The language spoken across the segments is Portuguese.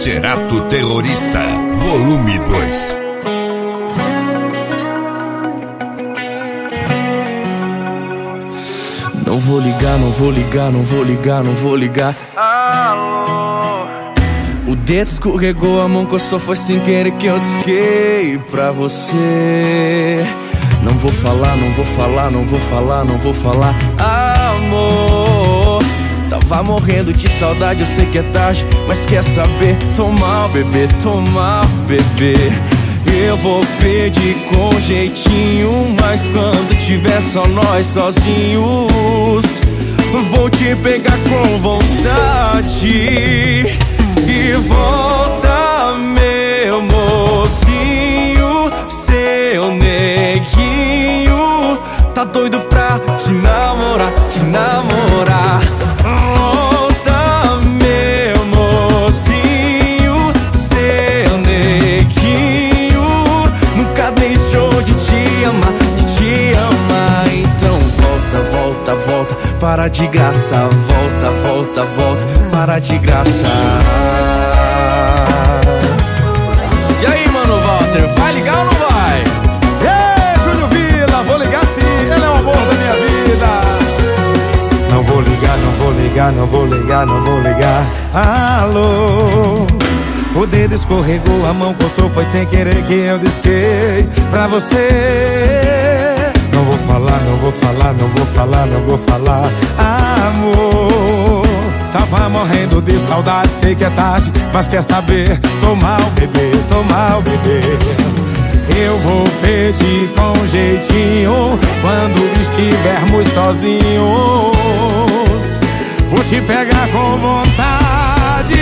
Cerato Terrorista, volume 2. Não vou ligar, não vou ligar, não vou ligar, não vou ligar. Alô. O dedo escorregou, a mão coçou, foi sem querer que eu disquei pra você. Não vou falar, não vou falar, não vou falar, não vou falar. Amor, tava morrendo de saudade, eu sei que é tarde, mas quer saber? Tomar o bebê, tomar o bebê. Eu vou pedir com jeitinho, mas quando tiver só nós sozinhos, vou te pegar com vontade. E volta, meu mocinho, seu neguinho, tá doido pra te namorar, te namorar. Volta, meu mocinho, seu neguinho, nunca deixou de te amar, de te amar. Então volta, volta, volta, para de graça. Volta, volta, volta, para de graça. E aí, mano, Walter, vai ligar ou não vai? Ei, Júnior Vila, vou ligar sim, ele é o amor da minha vida. Não vou ligar, não vou ligar, não vou ligar, não vou ligar. Alô. O dedo escorregou, a mão coçou, foi sem querer que eu disquei pra você. Não vou falar, não vou falar, não vou falar, não vou falar. Amor, tava morrendo de saudade, sei que é tarde, mas quer saber? Tomar o bebê, tomar o bebê. Eu vou pedir com jeitinho, quando estivermos sozinhos, vou te pegar com vontade.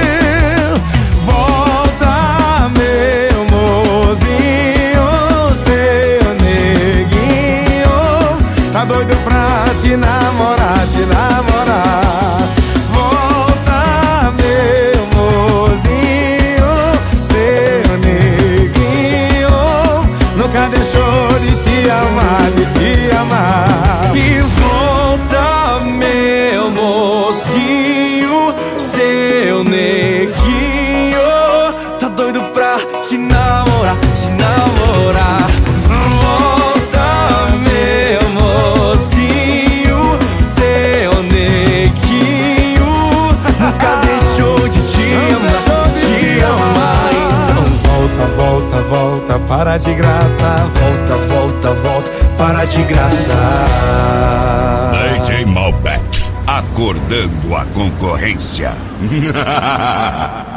Volta, meu mozinho, seu neguinho, tá doido pra te namorar, te namorar. Volta, meu mozinho, seu neguinho, nunca deixou de te amar, de te amar. E volta, meu mocinho, seu neguinho, tá doido pra te namorar, te namorar. Volta, meu mocinho, seu neguinho, nunca deixou de te amar, de te amar. Então volta, volta, volta, para de graça. volta, volta, volta, para de graça. DJ Malbec, acordando a concorrência.